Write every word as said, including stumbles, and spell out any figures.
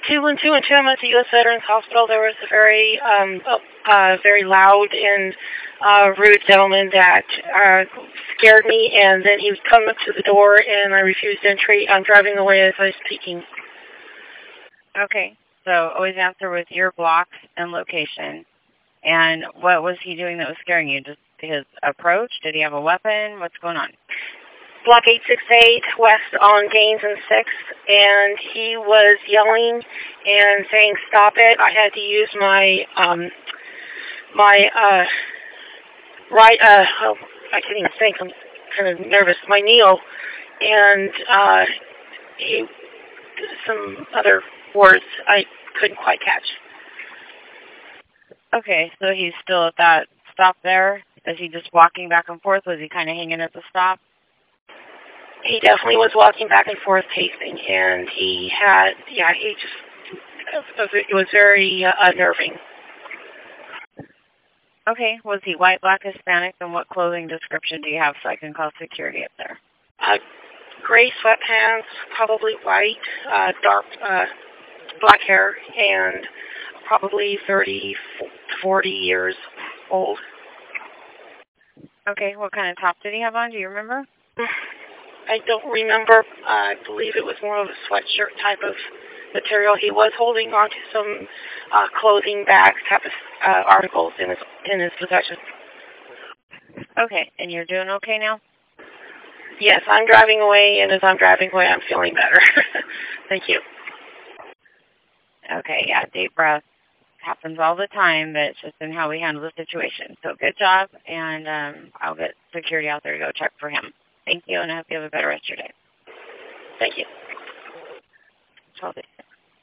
two one two and two, I'm at the U S Veterans Hospital. There was a very, um, uh, very loud and uh, rude gentleman that uh, scared me, and then he would come up to the door, and I refused entry. I'm driving away as I was speaking. Okay, so always answer with your block and location. And what was he doing that was scaring you? Just his approach? Did he have a weapon? What's going on? Block eight six eight, west on Gaines and sixth, and he was yelling and saying, "Stop it." I had to use my, um, my, uh, right, uh, oh, I can't even think, I'm kind of nervous, my Neo, and, uh, he, some other words I couldn't quite catch. Okay, so he's still at that stop there? Is he just walking back and forth? Was he kind of hanging at the stop? He definitely was walking back and forth pacing, and he had, yeah, he just, it was very uh, unnerving. Okay, was he white, black, Hispanic, and what clothing description do you have so I can call security up there? Uh, gray sweatpants, probably white, uh, dark, uh, black hair, and probably thirty, forty years old. Okay, what kind of top did he have on? Do you remember? I don't remember. Uh, I believe it was more of a sweatshirt type of material. He was holding on to some uh, clothing bags type of uh, articles in his in his possession. Okay, and you're doing okay now? Yes, I'm driving away, and as I'm driving away, I'm feeling better. Thank you. Okay, yeah, deep breath. Happens all the time, but it's just in how we handle the situation. So good job, and um, I'll get security out there to go check for him. Thank you, and I hope you have a better rest of your day. Thank you. twelve